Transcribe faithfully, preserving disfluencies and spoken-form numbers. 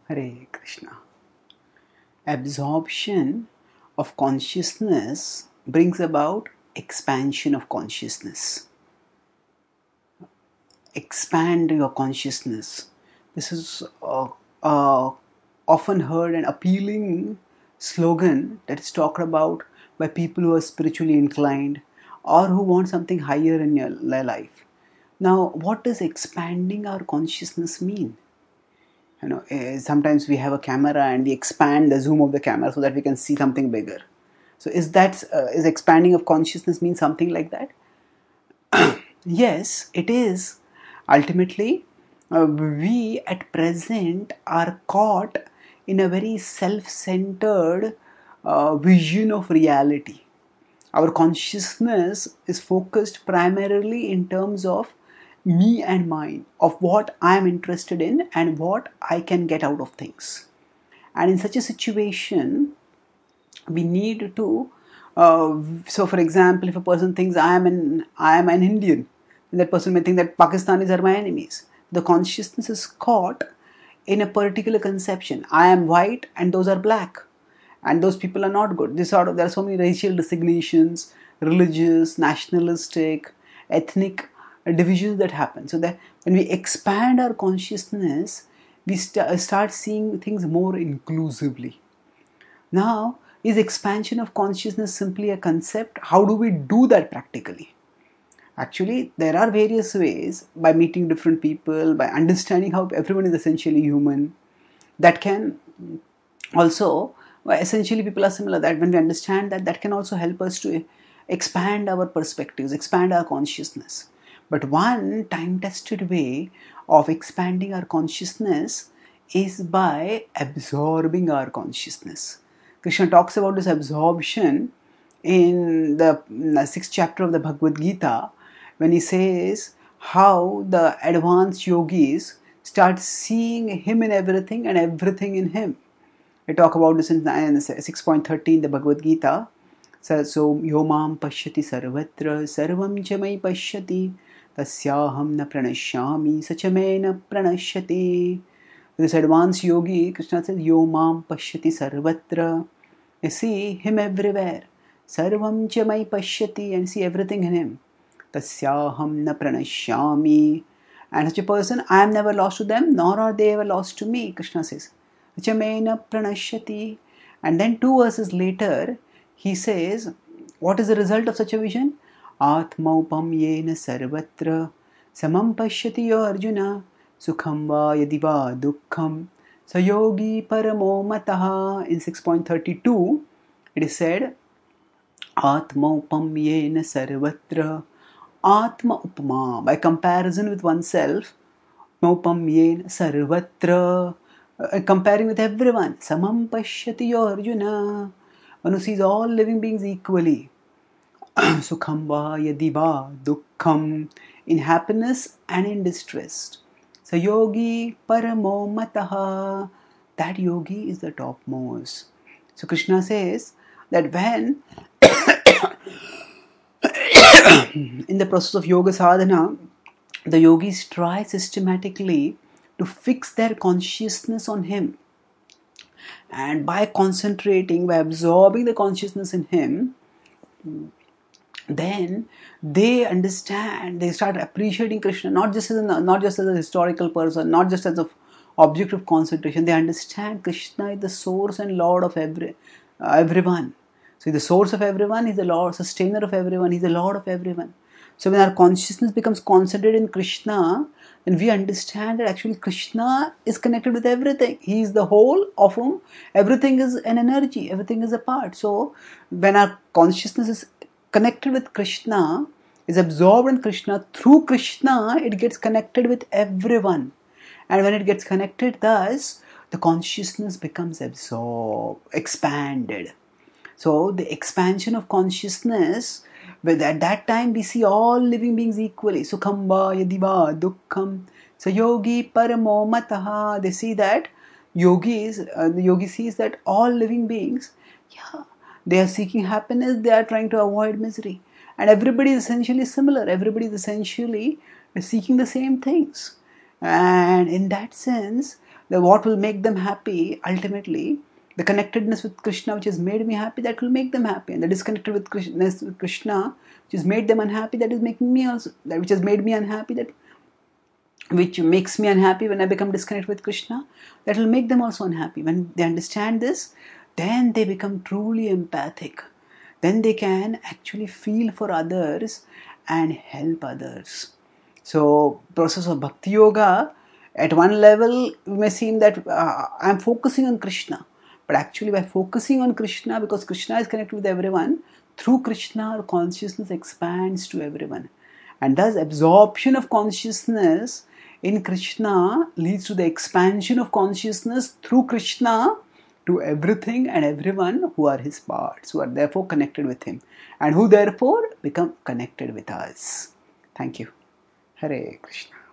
Hare Krishna. Absorption of consciousness brings about expansion of consciousness. Expand your consciousness. This is uh, uh, often heard and appealing slogan that is talked about by people who are spiritually inclined or who want something higher in your life. Now, what does expanding our consciousness mean? You know, uh, sometimes we have a camera and we expand the zoom of the camera so that we can see something bigger. So, is that uh, is expanding of consciousness mean something like that? Yes, it is. Ultimately, uh, we at present are caught in a very self-centered uh, vision of reality. Our consciousness is focused primarily in terms of me and mine, of what I am interested in and what I can get out of things. And in such a situation, we need to. Uh, so, for example, if a person thinks I am an I am an Indian, then that person may think that Pakistanis are my enemies. The consciousness is caught in a particular conception. I am white, and those are black, and those people are not good. This sort of there are so many racial designations, religious, nationalistic, ethnic divisions that happen. So that when we expand our consciousness, we st- start seeing things more inclusively. Now, is expansion of consciousness simply a concept? How do we do that practically? Actually, there are various ways by meeting different people, by understanding how everyone is essentially human. That can also, well, essentially, people are similar. That when we understand that, that can also help us to expand our perspectives, expand our consciousness. But one time tested way of expanding our consciousness is by absorbing our consciousness. Krishna talks about this absorption in the, in the sixth chapter of the Bhagavad Gita when he says how the advanced yogis start seeing him in everything and everything in him. We talk about this in six point thirteen, the Bhagavad Gita. So, yomam pashyati sarvatra sarvam chamai pashyati tasyaham na pranashyami sachame na pranashyati. This advanced yogi, Krishna says, yomam pashyati sarvatra. You see him everywhere. Sarvam chamai pashyati, and see everything in him. Tasyaham na pranashyami. And such a person, I am never lost to them, nor are they ever lost to me, Krishna says. Chamena pranashyati. And then two verses later, he says, what is the result of such a vision? Atmaupam yena sarvatra samam pashyati yo Arjuna sukham va yadi va dukkham sayogi paramo mataha. In six point thirty-two, it is said, Atmaupam yena sarvatra. Atma upama, by comparison with oneself, maupam yena sarvatra. Uh, comparing with everyone. Samam pashyati yo Arjuna. One who sees all living beings equally. Sukham va yadi va dukkham. In happiness and in distress. So yogi paramo mataha. That yogi is the topmost. So Krishna says that when in the process of yoga sadhana, the yogis try systematically to fix their consciousness on him. And by concentrating, by absorbing the consciousness in him, then they understand, they start appreciating Krishna, not just as a, not just as a historical person, not just as an object of concentration. They understand Krishna is the source and Lord of every, uh, everyone. So he's the source of everyone, he's the Lord, sustainer of everyone, he's the Lord of everyone. So when our consciousness becomes concentrated in Krishna, then we understand that actually Krishna is connected with everything. He is the whole of whom everything is an energy, everything is a part. So when our consciousness is connected with Krishna, is absorbed in Krishna, through Krishna it gets connected with everyone. And when it gets connected thus, the consciousness becomes absorbed, expanded. So the expansion of consciousness, but at that time we see all living beings equally. Sukham va yadiva dukkham. So yogi paramo mataha. They see that yogis, uh, the yogi sees that all living beings, yeah, they are seeking happiness, they are trying to avoid misery. And everybody is essentially similar. Everybody is essentially seeking the same things. And in that sense, The what will make them happy ultimately, the connectedness with Krishna which has made me happy, that will make them happy, and the disconnected with Krishna, with Krishna which has made them unhappy, that is making me also, that which has made me unhappy, that which makes me unhappy when I become disconnected with Krishna, that will make them also unhappy. When they understand this, then they become truly empathic. Then they can actually feel for others and help others. So, process of Bhakti Yoga, at one level, it may seem that uh, I am focusing on Krishna. But actually, by focusing on Krishna, because Krishna is connected with everyone, through Krishna, our consciousness expands to everyone. And thus, absorption of consciousness in Krishna leads to the expansion of consciousness through Krishna to everything and everyone who are his parts, who are therefore connected with him, and who therefore become connected with us. Thank you. Hare Krishna.